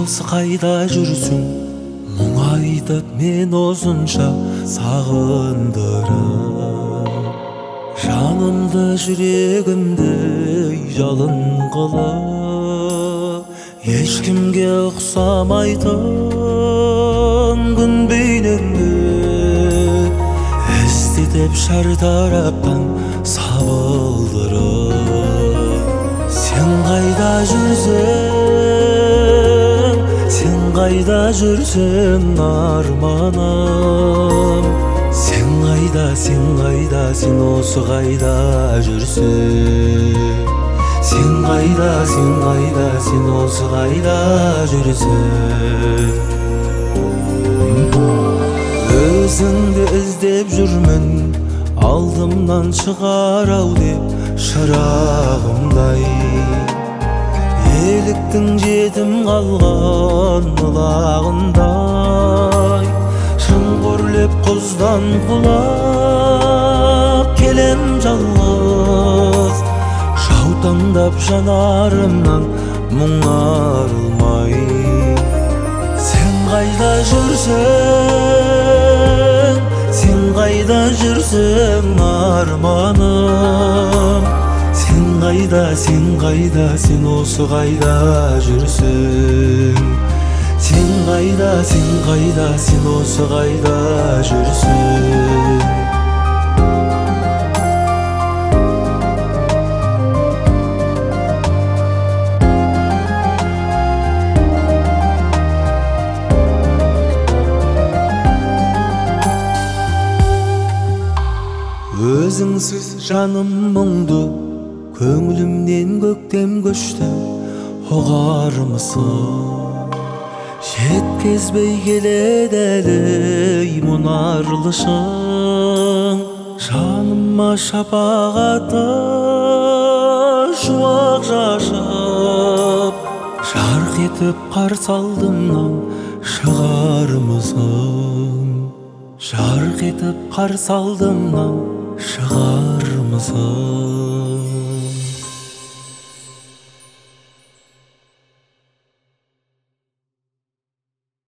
кайда жүрсүң мұңайдып мен озунча сагындырып жанымды жүрегимди жалын кылып эчкимге уксамайтын күн бейнеңди эстетип шартараптан сабылдырып сен кайда жүрсөң, сен кайда жүрсөң арманым сен кайда, сен осы кайда жүрсөң сен кайда, сен осы кайда жүрсөң өзүңдү издеп жүрмүн алдымдан чыгарау деп шырагымдай эликтин жетим калган ылагындай шыңгөрлөп куздан кулап келем жалгыз жаутаңдап жанарымнан мұң арылмай сен кайда жүрсөң, сен кайда жүрсөң арманым сен кайда, сен осы кайда жүрсөң сен кайда, сен осы кайда жүрсөң өзүңсүз жаным мұңду көңүлүмден көктем көчтү угармысың жеткезбей келеді әлі мұнарлышың жаныма шапағаты шуақ шашып жарқ етіп қарсы алдымнан шығармысың жарқ етіп қарсы алдымнан шығармысың